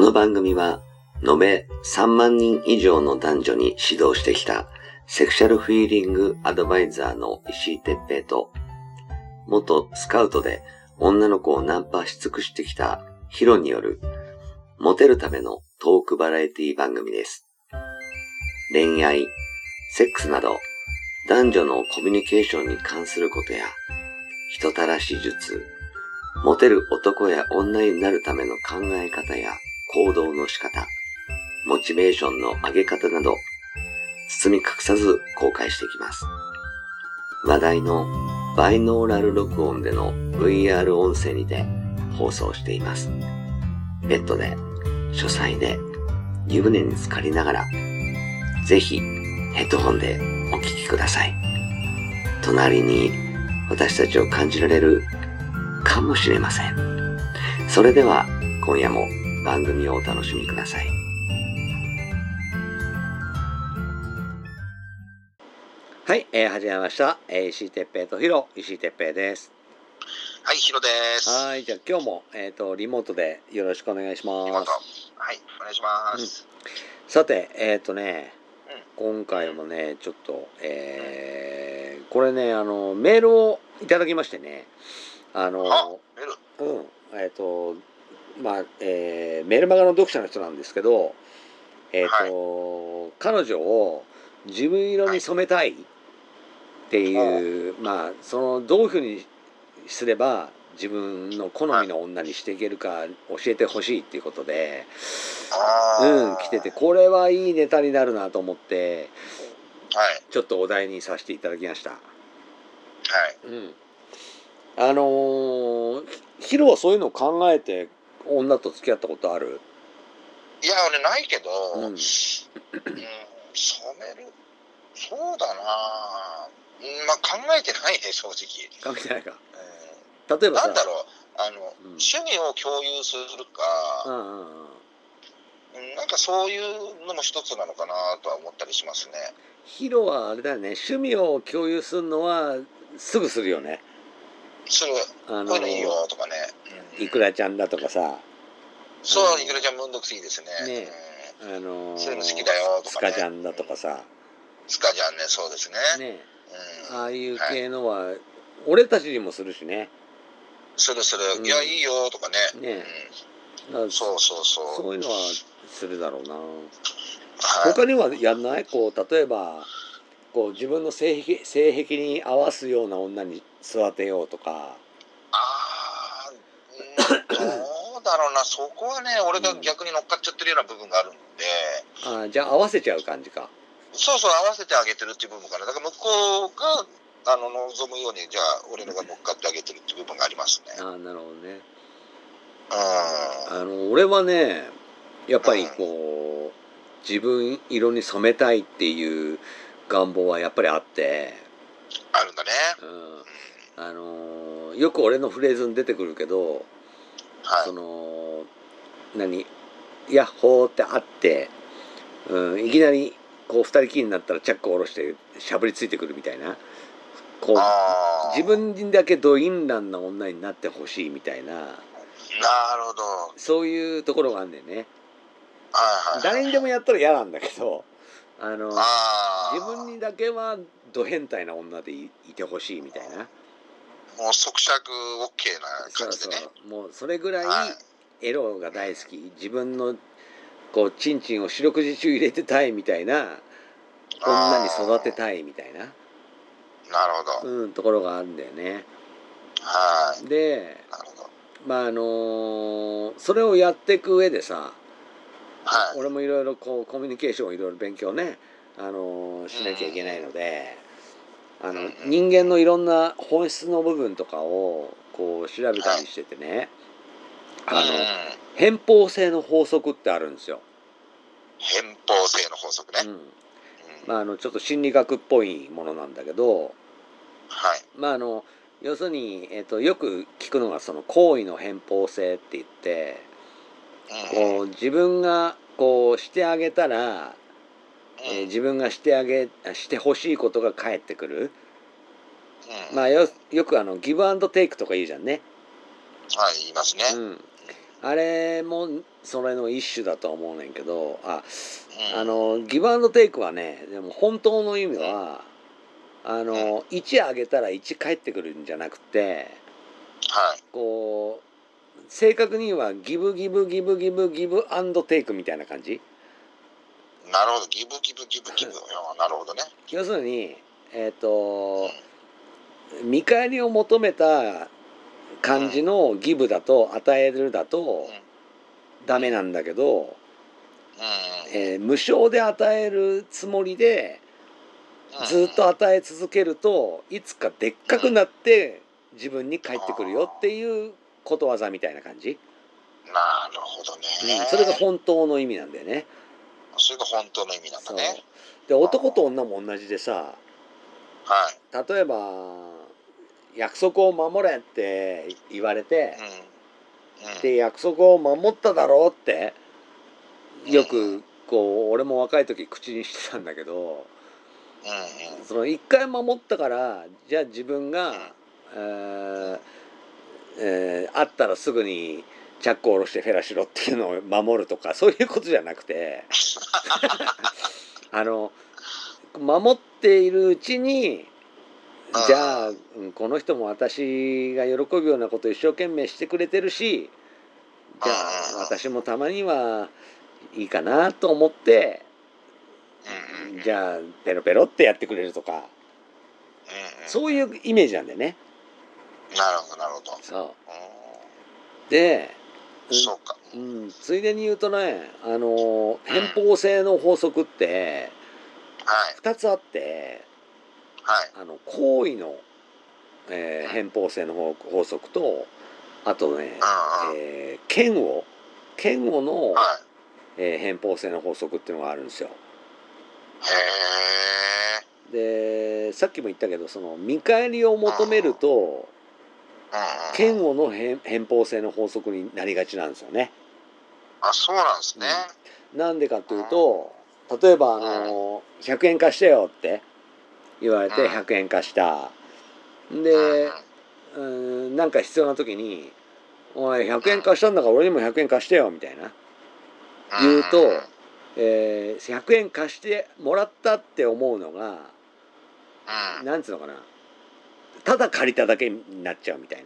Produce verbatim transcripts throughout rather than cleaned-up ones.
の番組は延べさんまんにん以上の男女に指導してきたセクシャルフィーリングアドバイザーの石井哲平と、元スカウトで女の子をナンパし尽くしてきたヒロによるモテるためのトークバラエティ番組です。恋愛、セックスなど男女のコミュニケーションに関することや人たらし術、モテる男や女になるための考え方や行動の仕方、モチベーションの上げ方など包み隠さず公開していきます。話題のバイノーラル録音での ブイアール 音声にて放送しています。ベッドで、書斎で、湯船に浸かりながら、ぜひヘッドホンでお聞きください。隣に私たちを感じられるかもしれません。それでは今夜も番組をお楽しみください。はい、えー、始めました。えー、石井哲平とヒロ、石井哲平です。 はい、ヒロです。 はい、じゃあ今日も、えーと、リモートでよろしくお願いします。 リモート。はい、お願いします。 うん、さて、えっ、ー、とね、 うん、 今回もね、ちょっと、えー、これね、あの、メールをいただきましてね、あの、 あ、メール。 うん、えっ、ー、と、まあ、えー、メルマガの読者の人なんですけど、えっ、ー、と、はい、彼女を自分色に染めたいっていう、はい、まあ、その、どういうふうにすれば自分の好みの女にしていけるか教えてほしいっていうことで、 はい、 うん、来てて、これはいいネタになるなと思って、 はい、 ちょっとお題にさせていただきました。はい。 うん。あのー、ヒロはそういうのを考えて女と付き合ったことある？ いや、俺ないけど、うん、うん、染める、そうだな、まあ考えてないね、正直。 考えてないか。 うん、 例えばさ、 なんだろう、あの、うん、趣味を共有するか、 うんうんうん、 なんかそういうのも一つなのかなとは思ったりしますね。 ヒロはあれだよね、趣味を共有するのはすぐするよね。 する、あのー、こういうのいいよとかね、 うん、いくらちゃんだとかさ、 そう、いくらちゃんめんどくさいですね。 ね、うん、あのー、 そういうの好きだよとかね。 スカちゃんだとかさ、 スカちゃんね、そうですね。 ね、 うん、 ああいう系のは、はい、俺たちにもするしね。 するする、うん、いやいいよとかね。 ね、 うん、そうそうそう。 そういうのはするだろうな。はい、他にはやんない？こう例えばこう自分の性癖、性癖に合わすような女に育てようとか。 ああ、どうだろうな、そこはね、俺が逆に乗っかっちゃってるような部分があるんで。 うん、あ、じゃあ合わせちゃう感じか。 そうそう、合わせてあげてるっていう部分かな。だから向こうがあの望むように、じゃあ俺のが乗っかってあげてるっていう部分がありますね。 ああ、なるほどね。 うん。 あの俺はね、やっぱりこう、うん、自分色に染めたいっていう願望はやっぱりあって。 あるんだね。 うん。あのよく俺のフレーズに出てくるけど、 はい、 その何ヤッホーってあって、うん、いきなりこう二人きりになったらチャックを下ろしてしゃぶりついてくるみたいな、こう自分だけド淫乱な女になってほしいみたいな。 なるほど。 そういうところがあんだよね。 はいはいはい、 誰にでもやったら嫌なんだけど、あのあ自分にだけはド変態な女で い, いてほしいみたいな。 もう即尺 OK な感じでね。 そうそう、もうそれぐらいエロが大好き、はい、自分のこうチンチンを四六時中入れてたいみたいな女に育てたいみたいな。なるほど。 うん、ところがあるんだよね。 はい。 で、 なるほど。 まああのー、それをやっていく上でさ、はい、俺もいろいろこうコミュニケーションをいろいろ勉強ね、あのー、しなきゃいけないので、あの人間のいろんな本質の部分とかをこう調べたりしててね、はい、あの偏方性の法則ってあるんですよ。 偏方性の法則ね。うん、 まああのちょっと心理学っぽいものなんだけど、 はい、 まああの要するに、えーと、よく聞くのがその行為の偏方性って言って、うん、こう自分がこうしてあげたら、うん、えー、自分がしてあげしてほしいことが返ってくる。うん、まあ よ, よくあのギブアンドテイクとか言うじゃんね。 はい、言いますね。 うん、 あれもそれの一種だと思うねんけど、あ、 うん、 あのギブアンドテイクはね、でも本当の意味は、あのいちあげたらいち返ってくるんじゃなくて、 はい。 こう正確にはギブギブギブギブギブアンドテイクみたいな感じ。 なるほど。ギブギブギブギブ。なるほどね。 要するに、えっと、見返りを求めた感じのギブだと、与えるだとダメなんだけど、 うん、 えー無償で与えるつもりでずっと与え続けると、いつかでっかくなって自分に返ってくるよっていうことわざみたいな感じ。 なるほどね、 うん、それが本当の意味なんだよね。 それが本当の意味なんだね。 で、男と女も同じでさ、 はい。 例えば約束を守れって言われて、 うん、うん、 で約束を守っただろうってようん、 くこう俺も若い時口にしてたんだけど、 うん、うん、 その一回守ったからじゃあ自分が、 うん、 えーえー会ったらすぐにチャックを下ろしてフェラしろっていうのを守るとかそういうことじゃなくてあの守っているうちに、じゃあこの人も私が喜ぶようなことを一生懸命してくれてるし、じゃあ私もたまにはいいかなと思って、 うん、 じゃあペロペロってやってくれるとか、 うん、 そういうイメージなんだよね。 なるほどなるほど。 そうで、 うん、そうか。 うん、ついでに言うとね、あの偏方性の法則ってはいふたつあって、 はい。 あの行為の、えー偏方性の法法則と、あとね、 うんうん、 えー嫌悪嫌悪の、 はい。 えー偏方性の法則っていうのがあるんですよ。 へえ。 でさっきも言ったけど、その見返りを求めるとうんうん嫌うん。 悪の偏偏方性の法則になりがちなんですよね。 あ、そうなんですね。 うん、なんでかっていうと、例えばあのひゃくえん貸してよって言われてひゃくえん貸した。で、うん、なんか必要な時に「おいひゃくえん貸したんだから俺にもひゃくえん貸してよ」みたいな言うと、えー、ひゃくえん貸してもらったって思うのが、なんつうのかな、ただ借りただけになっちゃうみたいな。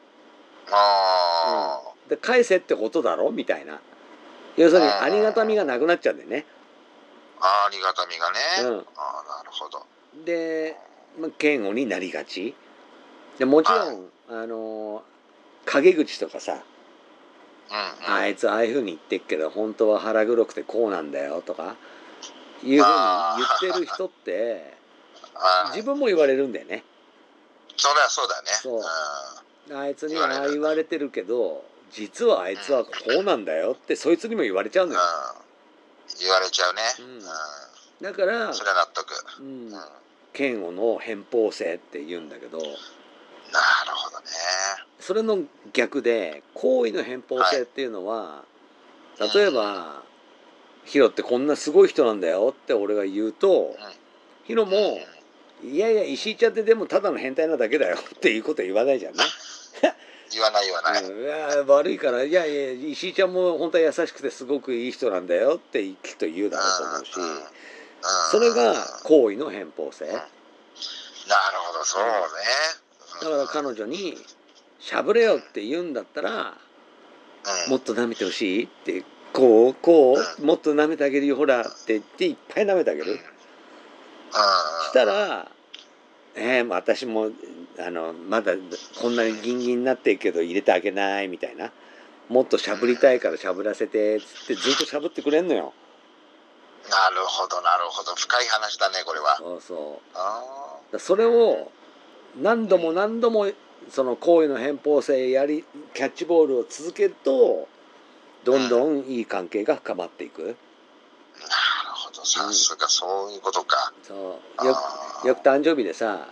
あうん、で返せってことだろみたいな。要するにありがたみがなくなっちゃうんだよね。 あ、ありがたみがね。 うん、 あ、なるほど。 で、まあ、嫌悪になりがちで、もちろん、はい、あの陰口とかさ、うんうん、あいつああいうふうに言ってっけど本当は腹黒くてこうなんだよとかいうふうに言ってる人って自分も言われるんだよね。 そりゃそうだね。 そう、うん、あいつにああ言われてるけど実はあいつはこうなんだよってそいつにも言われちゃうのよ。 うん、言われちゃうね。 うん、だからそれは納得。 うん、嫌悪の偏方性って言うんだけど、 なるほどね。 それの逆で行為の偏方性っていうのは、はい、例えば、うん、ヒロってこんなすごい人なんだよって俺が言うと、うん、ヒロも、うん、いやいや石井ちゃんってでもただの変態なだけだよっていうことは言わないじゃんね。 言わない言わない。 うん、いや悪いからいやいや石井ちゃんも本当は優しくてすごくいい人なんだよってきっと言うだろうと思うし、うんうん、それが行為の偏方性。うん、なるほどそうね。 だから彼女にしゃぶれよって言うんだったら、うん、もっと舐めてほしいってこうこう、うん、もっと舐めてあげるよほらって言っていっぱい舐めてあげる、うん、したらえー、私もあのまだこんなにギンギンになってるけど入れてあげないみたいな、もっとしゃぶりたいからしゃぶらせてっつってずっとしゃぶってくれんのよ。 なるほどなるほど、深い話だねこれは。 そうそう、あだそれを何度も何度もその行為の偏方性やりキャッチボールを続けるとどんどんいい関係が深まっていく。なるほど、さすがそういうことか。 そうよくよく誕生日でさ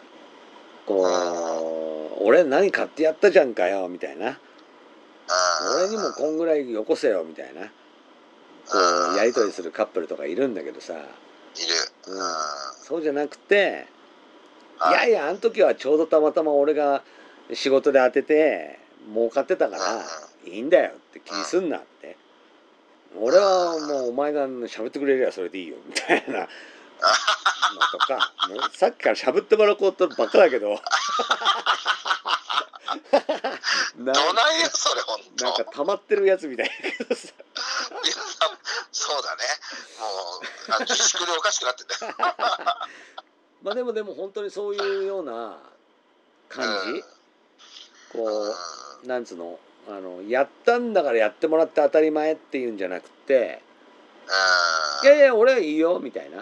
こう俺何買ってやったじゃんかよみたいな、俺にもこんぐらいよこせよみたいなこうやり取りするカップルとかいるんだけどさ、いる、うん、そうじゃなくて、いやいやあの時はちょうどたまたま俺が仕事で当てて儲かってたからいいんだよって気にすんなって、俺はもうお前が喋ってくれりゃそれでいいよみたいなのとか、もうさっきから喋ってもらおうとばっかだけどなどないやそれ本当。 なんか溜まってるやつみたいだけどさいやそうだね。もうあ自粛でおかしくなってんだよ。 まあでもでも本当にそういうような感じ、 うんこうなんつうの、あのやったんだからやってもらって当たり前っていうんじゃなくて、いやいや俺はいいよみたいな、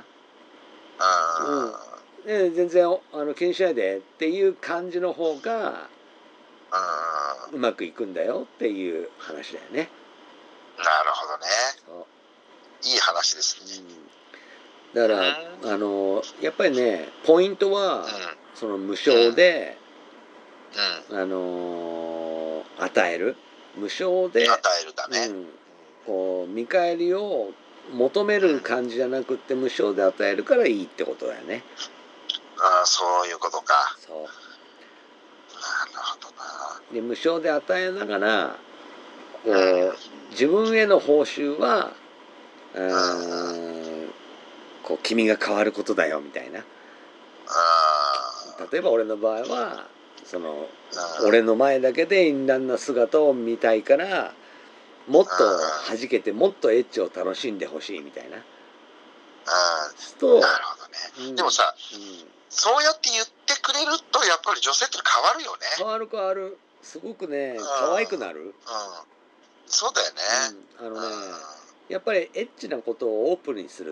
うん、で全然あの気にしないでっていう感じの方がうまくいくんだよっていう話だよね。 なるほどね。 そういい話ですね。 うん、だからあのやっぱりねポイントは、うん、その無償で、うん、あの与える無償で与えるだね、うん、 こう見返りを求める感じじゃなくって無償で与えるからいいってことだよね。 ああそういうことか。 そう。なるほどな。 で無償で与えながらこう、うん、自分への報酬はうーんこう君が変わることだよみたいな。例えば俺の場合はその俺の前だけで淫乱な姿を見たいからもっと弾けてもっとエッチを楽しんでほしいみたいな。 となるほどね、うん、でもさ、うん、そうやって言ってくれるとやっぱり女性って変わるよね。 変わる変わる。すごくね可愛くなる、うん、 そうだよね、 うん、あのね、うん、やっぱりエッチなことをオープンにするって、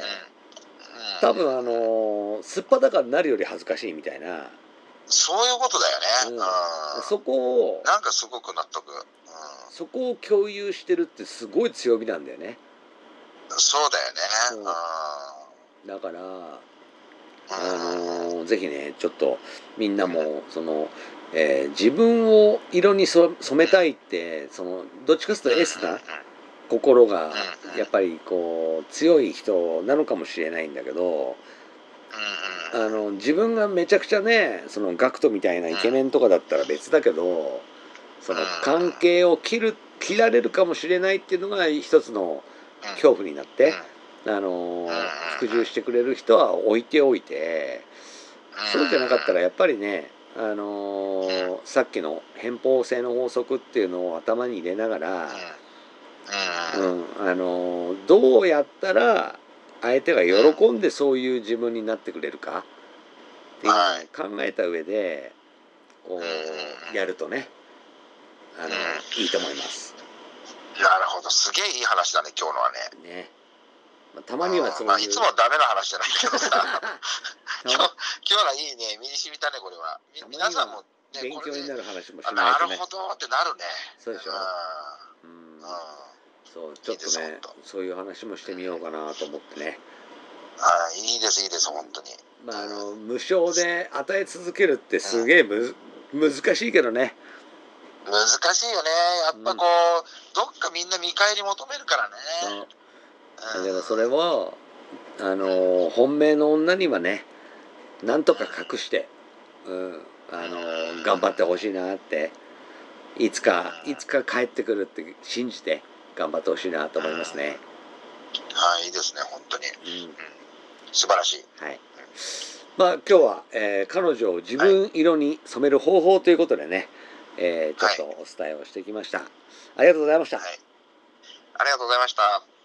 うん、多分あのすっぱだかになるより恥ずかしいみたいな。 そういうことだよね、 うん、そこをなんかすごく納得、うん、 そこを共有してるってすごい強みなんだよね。 そうだよね、 うん、だからあのー、ぜひねちょっとみんなもその、えー、自分を色に染めたいってそのどっちかというと S な心がやっぱりこう強い人なのかもしれないんだけど、あの自分がめちゃくちゃねそのガクトみたいなイケメンとかだったら別だけど、その関係を切る切られるかもしれないっていうのが一つの恐怖になって、あの服従してくれる人は置いておいて、そうじゃなかったらやっぱりね、あのさっきの偏方性の法則っていうのを頭に入れながら、うん、あのどうやったら相手が喜んでそういう自分になってくれるかっていうのを考えた上でこうやるとね、あのいいと思います。 なるほど、すげえいい話だね今日のはね。ね、 まあ、たまにはそういう、 まあ、いつもはダメな話じゃないけどさ今日今日はいいね、身に染みたねこれは。皆さんも、ね、 勉強になる話もしないとね。 なるほどってなるね。 そうでしょ。うん、うん、そうちょっとねいいそういう話もしてみようかなと思ってね。 あいいですいいです本当に。 まああの無償で与え続けるってすげえむ、うん、難しいけどね。 難しいよね。やっぱこう、うん、どっかみんな見返り求めるからね。 そうだけどそれをあの本命の女にはねなんとか隠して、うん、あの頑張ってほしいなって、いつかいつか帰ってくるって信じて頑張ってほしいなと思いますね。 はい、いいですね本当に、うん、素晴らしい。はい。 まあ今日は、えー、彼女を自分色に染める方法ということでね、えー、ちょっとお伝えをしてきました。はい、ありがとうございました。はい、 ありがとうございました。